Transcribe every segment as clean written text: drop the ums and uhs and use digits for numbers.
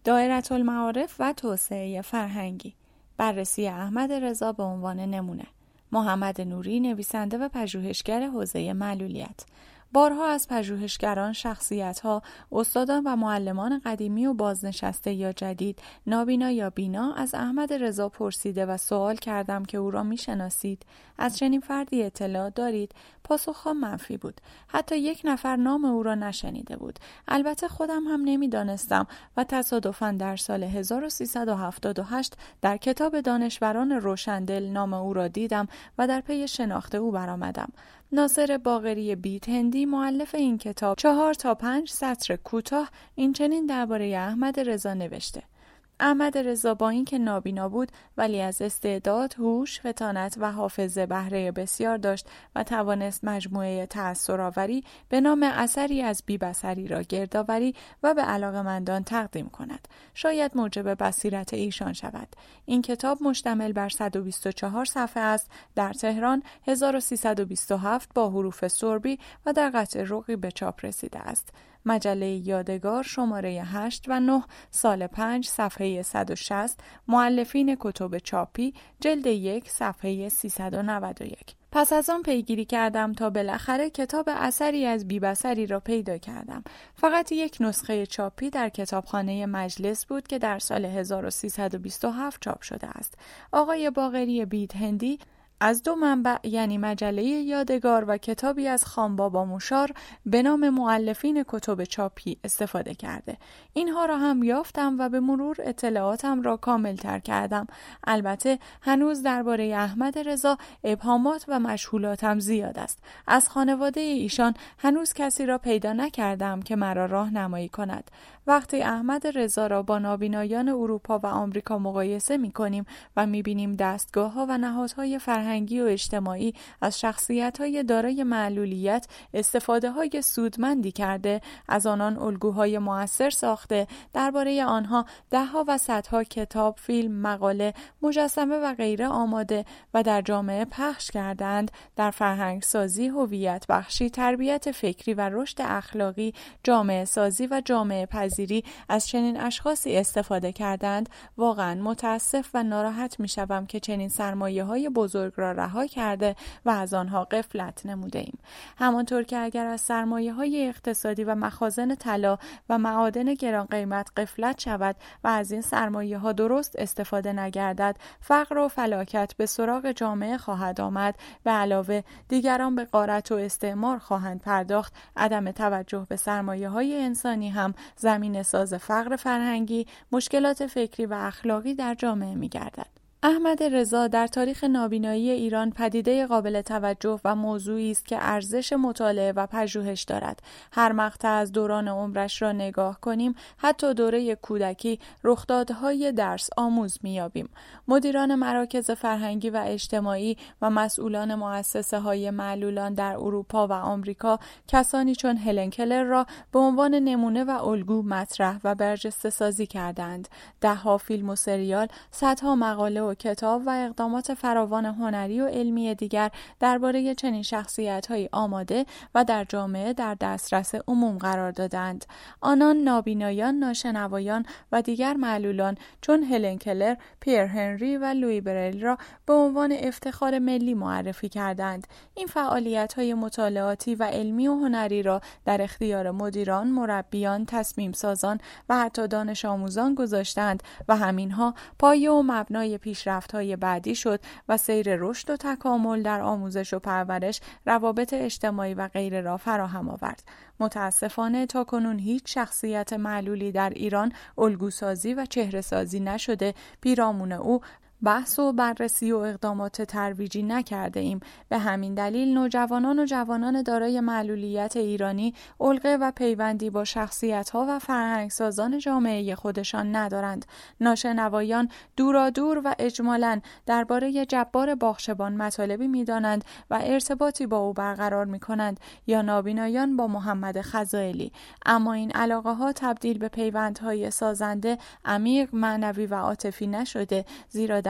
دایرةالمعارف و توسعه فرهنگی. بررسی احمد رضا به عنوان نمونه. محمد نوری، نویسنده و پژوهشگر حوزه معلولیت. بارها از پژوهشگران، شخصیت‌ها، استادان و معلمان قدیمی و بازنشسته یا جدید، نابینا یا بینا از احمد رضا پرسیده و سوال کردم که او را می‌شناسید؟ از چنین فردی اطلاع دارید؟ پاسخها منفی بود. حتی یک نفر نام او را نشنیده بود. البته خودم هم نمی‌دانستم و تصادفاً در سال 1378 در کتاب دانشوران روشندل نام او را دیدم و در پی شناخت او برآمدم. ناصر باقری بیت هندی، مؤلف این کتاب، 4 تا 5 سطر کوتاه این چنین درباره احمد رضا نوشته: احمد رضا با اینکه نابینا بود ولی از استعداد، هوش، فطانت و حافظه بهره بسیار داشت و توانست مجموعه تأثرآوری به نام اثری از بی‌بصری را گردآوری و به علاقه‌مندان تقدیم کند. شاید موجب بصیرت ایشان شود. این کتاب مشتمل بر 124 صفحه است. در تهران 1327 با حروف سربی و در قطع رقی به چاپ رسیده است. مجله یادگار شماره 8 و 9 سال 5 صفحه 160 مؤلفین کتب چاپی جلد 1 صفحه 391. پس از آن پیگیری کردم تا بالاخره کتاب اثری از بی‌بصری را پیدا کردم. فقط یک نسخه چاپی در کتابخانه مجلس بود که در سال 1327 چاپ شده است. آقای باقری بیت هندی از 2 منبع یعنی مجله یادگار و کتابی از خان بابا موشار به نام مؤلفین کتب چاپی استفاده کرده. اینها را هم یافتم و به مرور اطلاعاتم را کامل تر کردم. البته هنوز درباره احمد رضا ابهامات و مجهولاتم زیاد است. از خانواده ایشان هنوز کسی را پیدا نکردم که مرا راهنمایی کند. وقتی احمد رضا را با نابینایان اروپا و آمریکا مقایسه می‌کنیم و می‌بینیم دستگاه‌ها و نهادهای فرهنگی و اجتماعی از شخصیت‌های دارای معلولیت استفاده‌های سودمندی کرده، از آنان الگوهای مؤثر ساخته، درباره آنها ده‌ها و صدها کتاب، فیلم، مقاله، مجسمه و غیره آماده و در جامعه پخش کردند، در فرهنگ سازی، هویت بخشی، تربیت فکری و رشد اخلاقی، جامعه سازی و جامعه پذیری از چنین اشخاصی استفاده کردند، واقعا متاسف و ناراحت می‌شوم که چنین سرمایه‌های بزرگ را رها کرده و از آنها غفلت نموده ایم. همانطور که اگر از سرمایه‌های اقتصادی و مخازن طلا و معادن گران قیمت غفلت شود و از این سرمایه‌ها درست استفاده نگردد، فقر و فلاکت به سراغ جامعه خواهد آمد. به علاوه دیگران به غارت و استعمار خواهند پرداخت. عدم توجه به سرمایه‌های انسانی هم زمین ساز فقر فرهنگی، مشکلات فکری و اخلاقی در جامعه می‌گردد. احمد رضا در تاریخ نابینایی ایران پدیده قابل توجه و موضوعی است که ارزش مطالعه و پژوهش دارد. هر مقطع از دوران عمرش را نگاه کنیم، حتی دوره کودکی، رخدادهای درس آموز می‌یابیم. مدیران مراکز فرهنگی و اجتماعی و مسئولان مؤسسه‌های معلولان در اروپا و آمریکا کسانی چون هلن کلر را به عنوان نمونه و الگو مطرح و برجسته سازی کردند. 10 فیلم و سریال، صدها مقاله و کتاب و اقدامات فراوان هنری و علمی دیگر درباره چنین شخصیت‌هایی آماده و در جامعه در دسترس عموم قرار دادند. آنان نابینایان، ناشنوایان و دیگر معلولان چون هلن کلر، پیر هنری و لویی بریل را به عنوان افتخار ملی معرفی کردند. این فعالیت‌های مطالعاتی و علمی و هنری را در اختیار مدیران، مربیان، تصمیم سازان و حتی دانش آموزان گذاشتند و همینها پایه و مبنای پیشرفت‌های بعدی شد و سیر رشد و تکامل در آموزش و پرورش، روابط اجتماعی و غیره را فراهم آورد. متاسفانه تاکنون هیچ شخصیت معلولی در ایران الگوسازی و چهره‌سازی نشده. پیرامون او بحث و بررسی و اقدامات ترویجی نکرده ایم. به همین دلیل نوجوانان و جوانان دارای معلولیت ایرانی علقه و پیوندی با شخصیت‌ها و فرهنگسازان جامعه خودشان ندارند. ناشنوایان دورادور و اجمالاً درباره جبار باغچبان مطالبی می‌دانند و ارتباطی با او برقرار می‌کنند، یا نابینایان با محمد خزائلی. اما این علاقه‌ها تبدیل به پیوندهای سازنده، عمیق، معنوی و عاطفی نشده، زیرا در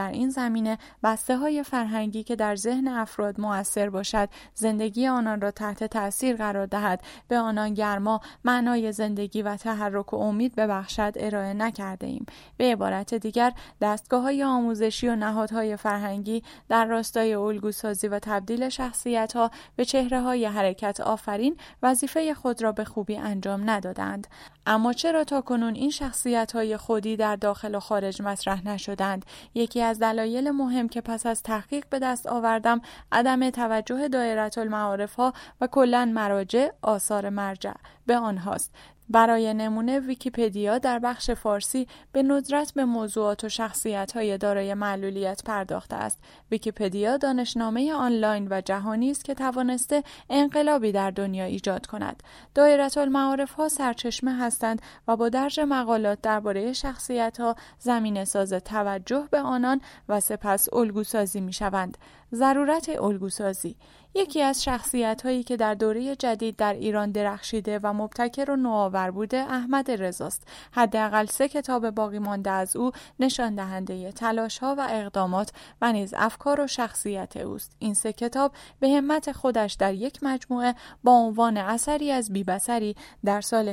در این زمینه بسته‌های فرهنگی که در ذهن افراد مؤثر باشد، زندگی آنان را تحت تأثیر قرار دهد، به آنان گرما، معنای زندگی و تحرک و امید ببخشد ارائه نکرده ایم. به عبارت دیگر، دستگاه‌های آموزشی و نهادهای فرهنگی در راستای الگوسازی و تبدیل شخصیت‌ها به چهره‌های حرکت آفرین وظیفه خود را به خوبی انجام ندادند. اما چرا تاکنون این شخصیت‌های خودی در داخل و خارج مطرح نشدند؟ یکی از دلایل مهم که پس از تحقیق به دست آوردم، عدم توجه دایره‌المعارف‌ها و کلاً مراجع، آثار مرجع به آنهاست. برای نمونه ویکی‌پدیا در بخش فارسی به ندرت به موضوعات و شخصیت‌های دارای معلولیت پرداخته است. ویکی‌پدیا دانشنامه آنلاین و جهانی است که توانسته انقلابی در دنیا ایجاد کند. دایره‌المعارف‌ها سرچشمه هستند و با درج مقالات درباره شخصیت‌ها زمینه‌ساز توجه به آنان و سپس الگوسازی می‌شوند. ضرورت الگوسازی یکی از شخصیت‌هایی که در دوره جدید در ایران درخشیده و مبتکر و نوآور بوده احمد رضاست. حداقل 3 کتاب باقی مانده از او نشان دهنده تلاش‌ها و اقدامات و نیز افکار و شخصیت اوست. این 3 کتاب به همت خودش در یک مجموعه با عنوان اثری از بی‌بصری در سال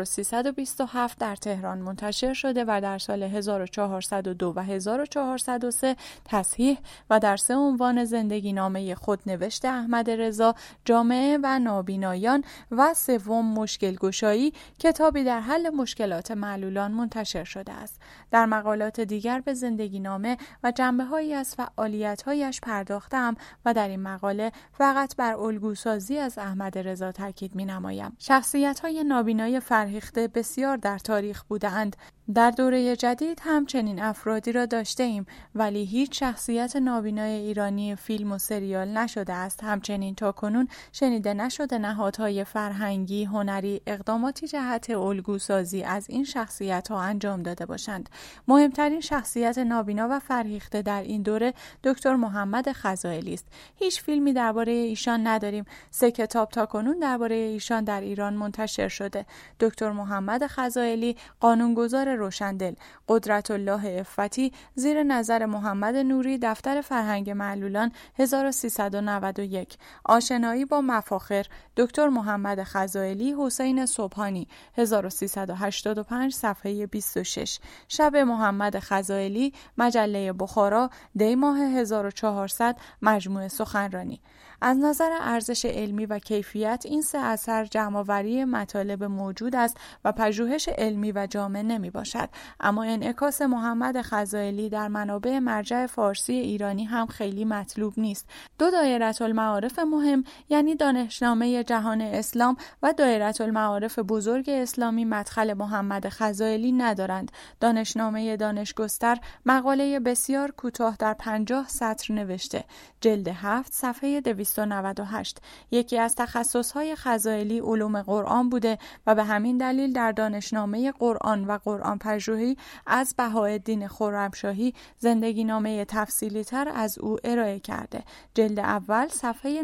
1327 در تهران منتشر شده و در سال 1402 و 1403 تصحیح و در 3 عنوان زندگی نامه خودنوشت احمد رضا، جامعه و نابینایان و 3 مشکل گشایی، کتابی در حل مشکلات معلولان منتشر شده است. در مقالات دیگر به زندگی نامه و جنبه‌هایی از فعالیت‌هایش پرداختم و در این مقاله فقط بر الگوسازی از احمد رضا تاکید می‌نمایم. شخصیت‌های نابینای فرهیخته بسیار در تاریخ بودند. در دوره جدید هم چنین افرادی را داشته ایم، ولی هیچ شخصیت نابینای ایرانی فیلم و سریال نشده است. همچنین تاکنون شنیده نشده نهادهای فرهنگی، هنری اقداماتی جهت الگوسازی از این شخصیت‌ها انجام داده باشند. مهمترین شخصیت نابینا و فرهیخته در این دوره دکتر محمد خزائلی است. هیچ فیلمی درباره ایشان نداریم. 3 کتاب تاکنون درباره ایشان در ایران منتشر شده. دکتر محمد خزائلی، قانونگذار روشندل، قدرت الله عفتی، زیر نظر محمد نوری، دفتر فرهنگ معلولان 1391، آشنایی با مفاخر، دکتر محمد خزائلی، حسین صبحانی 1385 صفحه 26، شب محمد خزائلی، مجله بخارا، دی ماه 1400، مجموعه سخنرانی. از نظر ارزش علمی و کیفیت این 3 اثر جمع‌آوری مطالب موجود است و پژوهش علمی و جامع نمی باشد، اما انعکاس محمد خزائلی در منابع مرجع فارسی ایرانی هم خیلی مطلوب نیست. 2 دایره‌المعارف مهم، یعنی دانشنامه جهان اسلام و دایره‌المعارف بزرگ اسلامی، مدخل محمد خزائلی ندارند. دانشنامه دانشگستر مقاله بسیار کوتاه در 50 سطر نوشته، جلد 7 صفحه 298. یکی از تخصص‌های خزائلی علوم قرآن بوده و به همین دلیل در دانشنامه قرآن و قرآن پژوهی از بهاءالدین خرمشاهی زندگی نامه تفصیلی تر از او ارائه کرده، جلد اول صفحه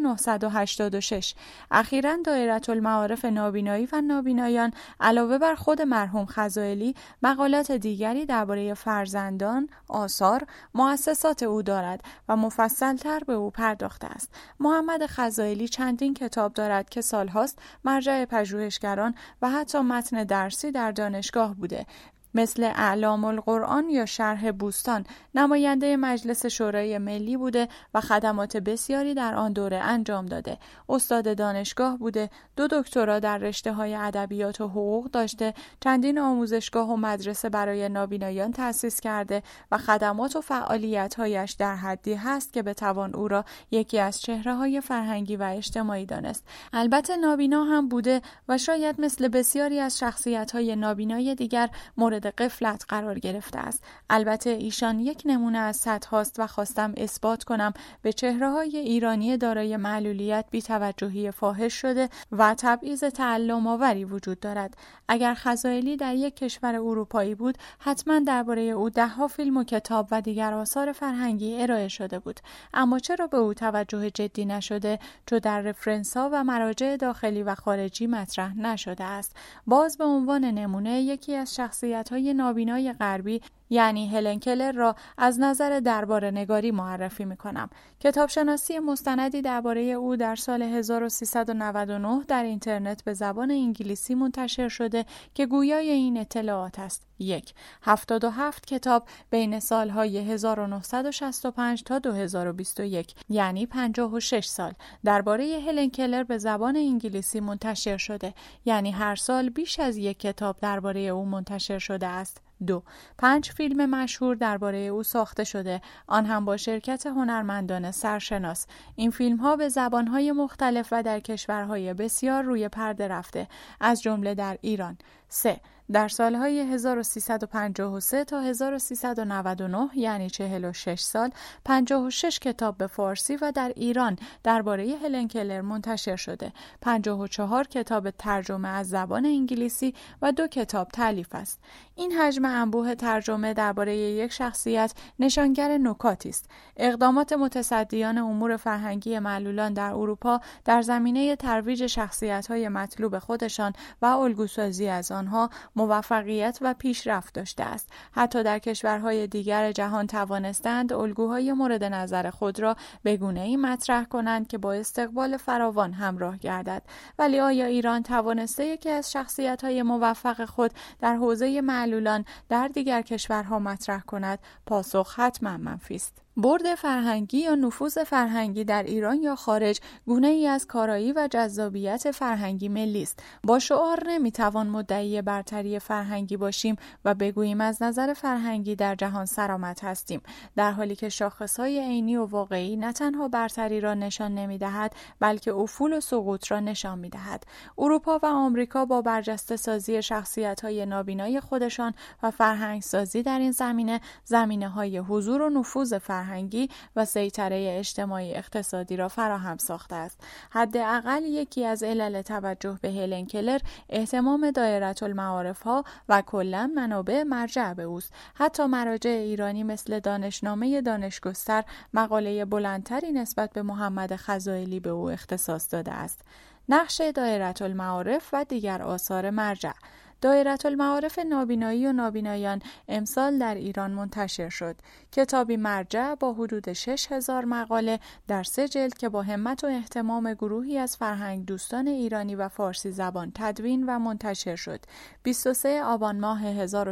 986. اخیراً دایره‌المعارف نابینایی و نابینایان علاوه بر خود مرحوم خزائلی مقالات دیگری درباره فرزندان، آثار، مؤسسات او دارد و مفصل‌تر به او پرداخته است. محمد خزائلی چندین کتاب دارد که سالهاست مرجع پژوهشگران و حتی متن درسی در دانشگاه بوده، مثل اعلام القرآن یا شرح بوستان. نماینده مجلس شورای ملی بوده و خدمات بسیاری در آن دوره انجام داده. استاد دانشگاه بوده، 2 دکترا در رشته‌های ادبیات و حقوق داشته، چندین آموزشگاه و مدرسه برای نابینایان تأسیس کرده و خدمات و فعالیت‌هایش در حدی هست که بتوان او را یکی از چهره‌های فرهنگی و اجتماعی دانست. البته نابینا هم بوده و شاید مثل بسیاری از شخصیت‌های نابینای دیگر مورد غفلت قرار گرفته است. البته ایشان یک نمونه از صدهاست و خواستم اثبات کنم به چهره‌های ایرانی دارای معلولیت بی‌توجهی فاحش شده و تبعیض تعلم آوری وجود دارد. اگر خزائلی در یک کشور اروپایی بود، حتما درباره او 10 فیلم و کتاب و دیگر آثار فرهنگی ارائه شده بود. اما چرا به او توجه جدی نشده؟ چون در رفرنس‌ها و مراجع داخلی و خارجی مطرح نشده است. باز به عنوان نمونه، یکی از شخصیت‌های نابینای غربی یعنی هلن کلر را از نظر درباره‌نگاری معرفی می‌کنم. کتابشناسی مستندی درباره او در سال 1399 در اینترنت به زبان انگلیسی منتشر شده که گویای این اطلاعات است. 77 کتاب بین سالهای 1965 تا 2021 یعنی 56 سال درباره هلن کلر به زبان انگلیسی منتشر شده، یعنی هر سال بیش از یک کتاب درباره او منتشر شده است. 5 فیلم مشهور درباره او ساخته شده، آن هم با شرکت هنرمندان سرشناس. این فیلم ها به زبان های مختلف و در کشورهای بسیار روی پرده رفته، از جمله در ایران. 3. در سالهای 1353 تا 1399 یعنی 46 سال 56 کتاب به فارسی و در ایران درباره هلن کلر منتشر شده. 54 کتاب ترجمه از زبان انگلیسی و 2 کتاب تالیف است. این حجم انبوه ترجمه درباره یک شخصیت نشانگر نکاتی است. اقدامات متصدیان امور فرهنگی معلولان در اروپا در زمینه ترویج شخصیت‌های مطلوب خودشان و الگوسازی از آنها موفقیت و پیشرفت داشته است. حتی در کشورهای دیگر جهان توانستند الگوهای مورد نظر خود را به گونه‌ای مطرح کنند که با استقبال فراوان همراه گردد. ولی آیا ایران توانسته یکی از شخصیت‌های موفق خود در حوزه معلولان در دیگر کشورها مطرح کند؟ پاسخ حتما منفی است. برد فرهنگی یا نفوذ فرهنگی در ایران یا خارج گونه‌ای از کارایی و جذابیت فرهنگی ملی است. با شعار نمیتوان مدعی برتری فرهنگی باشیم و بگوییم از نظر فرهنگی در جهان سرآمد هستیم، در حالی که شاخصهای عینی و واقعی نه تنها برتری را نشان نمیدهد بلکه افول و سقوط را نشان میدهد. اروپا و آمریکا با برجسته سازی شخصیت‌های نابینای خودشان و فرهنگ سازی در این زمینه‌های حضور و نفوذ فرهنگی و سیطره اجتماعی اقتصادی را فراهم ساخته است. حداقل یکی از علل توجه به هلن کلر اهتمام دایره‌المعارف ها و کلاً منابع مرجع به اوست. حتی مراجع ایرانی مثل دانشنامه دانشگستر مقاله بلندتری نسبت به محمد خزائلی به او اختصاص داده است. نقش دایره‌المعارف و دیگر آثار مرجع. دایره‌المعارف نابینایی و نابینایان امسال در ایران منتشر شد. کتابی مرجع با حدود 6000 مقاله در 3 جلد که با همت و اهتمام گروهی از فرهنگ دوستان ایرانی و فارسی زبان تدوین و منتشر شد. 23 آبان ماه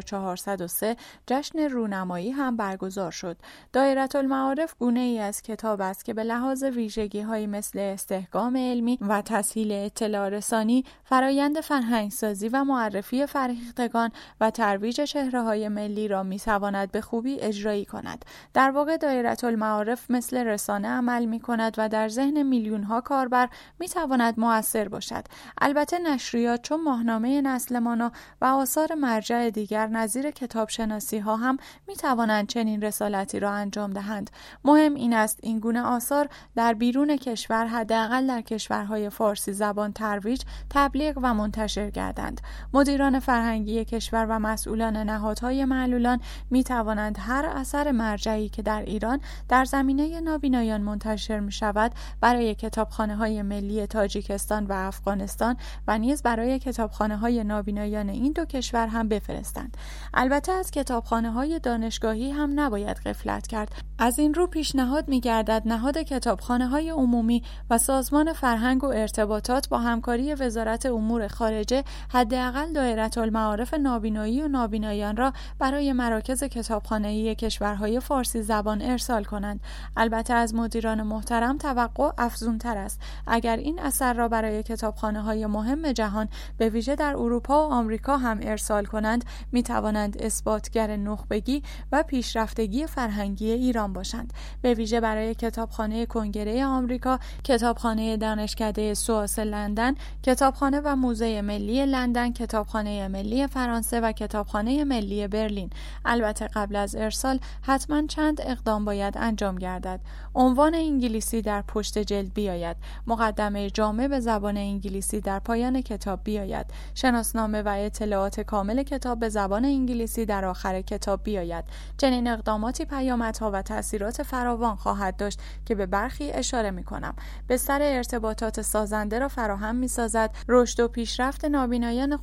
1403 جشن رونمایی هم برگزار شد. دایره‌المعارف گونه‌ای از کتاب است که به لحاظ ویژگی‌هایی مثل استحکام علمی و تسهیل اطلاع رسانی، فرایند فرهنگسازی و معرفی فرهیختگان و ترویج چهره‌های ملی را می‌تواند به خوبی اجرایی کند. در واقع دایره‌المعارف مثل رسانه عمل می‌کند و در ذهن میلیون‌ها کاربر می‌تواند مؤثر باشد. البته نشریات چون ماهنامه نسل مانا و آثار مرجع دیگر نظیر کتابشناسی‌ها هم می‌توانند چنین رسالتی را انجام دهند. مهم این است این گونه آثار در بیرون کشور، حداقل در کشورهای فارسی زبان، ترویج، تبلیغ و منتشر گردند. مدیران فرهنگی کشور و مسئولان نهادهای معلولان می توانند هر اثر مرجعی که در ایران در زمینه نابینایان منتشر می شود برای کتابخانه‌های ملی تاجیکستان و افغانستان و نیز برای کتابخانه‌های نابینایان این 2 کشور هم بفرستند. البته از کتابخانه‌های دانشگاهی هم نباید غفلت کرد. از این رو پیشنهاد می گردد نهاد کتابخانه‌های عمومی و سازمان فرهنگ و ارتباطات با همکاری وزارت امور خارجه حداقل دایره‌المعارف نابینایی و نابینایان را برای مراکز کتابخانه‌ای کشورهای فارسی زبان ارسال کنند. البته از مدیران محترم توقع افزونتر است. اگر این اثر را برای کتابخانه‌های مهم جهان به ویژه در اروپا و آمریکا هم ارسال کنند، می‌توانند اثباتگر نخبگی و پیشرفتگی فرهنگی ایران باشند. به ویژه برای کتابخانه کنگره آمریکا، کتابخانه دانشکده سواس لندن، کتابخانه و موزه ملی لندن، کتابخانه ملی فرانسه و کتابخانه ملی برلین. البته قبل از ارسال حتما چند اقدام باید انجام گردد. عنوان انگلیسی در پشت جلد بیاید. مقدمه جامع به زبان انگلیسی در پایان کتاب بیاید. شناسنامه و اطلاعات کامل کتاب به زبان انگلیسی در آخر کتاب بیاید. چنین اقداماتی پیامدها و تأثیرات فراوان خواهد داشت که به برخی اشاره می‌کنم. بستر ارتباطات سازنده را فراهم می‌سازد، رشد و پیشرفت نابینایان خودمان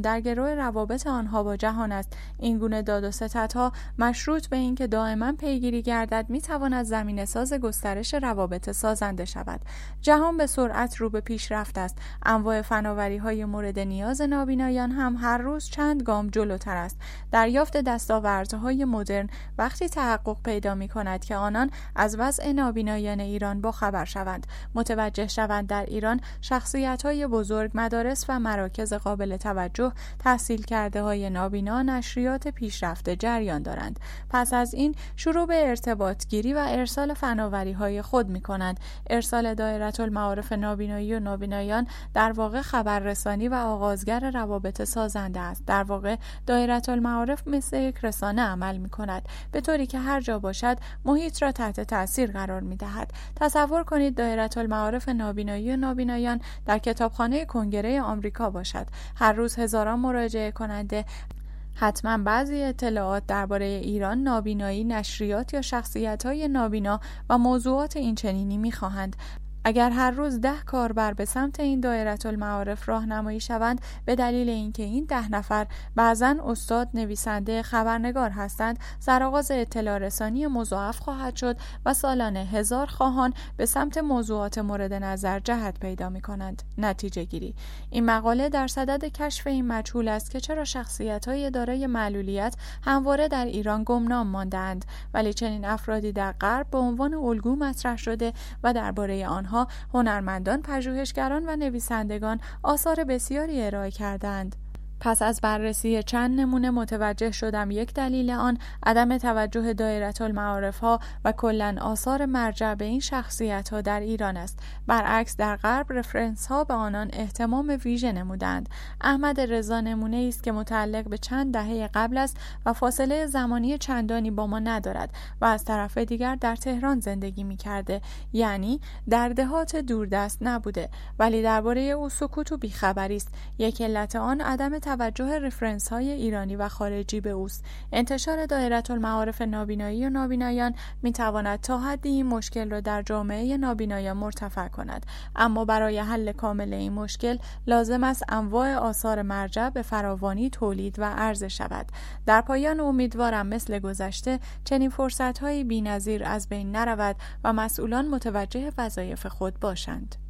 در گرو روابط آنها با جهان است. این گونه داد و ستدها مشروط به اینکه دائما پیگیری گردد میتواند زمینه‌ساز گسترش روابط سازنده شود. جهان به سرعت رو به پیشرفت است. انواع فناوری‌های مورد نیاز نابینایان هم هر روز چند گام جلوتر است. دریافت دستاوردهای مدرن وقتی تحقق پیدا می‌کند که آنان از وضع نابینایان ایران باخبر شوند، متوجه شوند در ایران شخصیت‌های بزرگ، مدارس و مراکز قابل توجه، تحصیل کرده‌های نابینا، نشریات پیشرفته جریان دارند. پس از این شروع به ارتباط گیری و ارسال فناوری‌های خود می‌کنند. ارسال دایره‌المعارف نابینایی و نابینایان در واقع خبررسانی و آغازگر روابط سازنده است. در واقع دایره‌المعارف مثل یک رسانه عمل می‌کند، به طوری که هر جا باشد محیط را تحت تأثیر قرار می‌دهد. تصور کنید دایره‌المعارف نابینایی و نابینایان در کتابخانه کنگره آمریکا باشد. هر روز هزاران مراجعه کننده حتما بعضی اطلاعات درباره ایران، نابینایی، نشریات یا شخصیت‌های نابینا و موضوعات اینچنینی می‌خواهند. اگر هر روز 10 کاربر به سمت این دایره‌المعارف راهنمایی شوند به دلیل اینکه این 10 نفر بعضاً استاد، نویسنده، خبرنگار هستند، سرآغاز اطلاع رسانی مضاعف خواهد شد و سالانه 1000 خواهان به سمت موضوعات مورد نظر جهت پیدا می‌کنند. نتیجه گیری: این مقاله در صدد کشف این مجهول است که چرا شخصیت‌های دارای معلولیت همواره در ایران گمنام مانده‌اند، ولی چنین افرادی در غرب به عنوان الگو مطرح شده و درباره آنها هنرمندان، پژوهشگران و نویسندگان آثار بسیاری ارائه کردند. پس از بررسی چند نمونه متوجه شدم یک دلیل آن عدم توجه دایره‌المعارف‌ها و کلاً آثار مرجع به این شخصیت‌ها در ایران است. برعکس در غرب رفرنس‌ها به آنان اهتمام ویژه نمودند. احمد رضا نمونه است که متعلق به چند دهه قبل است و فاصله زمانی چندانی با ما ندارد و از طرف دیگر در تهران زندگی می‌کرده، یعنی در دهات دوردست نبوده، ولی درباره او سکوت و بیخبری است. یک علت آن عدم توجه رفرنس های ایرانی و خارجی به اوست. انتشار دایره‌المعارف نابینایی و نابینایان می تواند تا حدی این مشکل را در جامعه نابینایان مرتفع کند، اما برای حل کامل این مشکل لازم است انواع آثار مرجع به فراوانی تولید و عرضه شود. در پایان امیدوارم مثل گذشته چنین فرصت های بی‌نظیر از بین نرود و مسئولان متوجه وظایف خود باشند.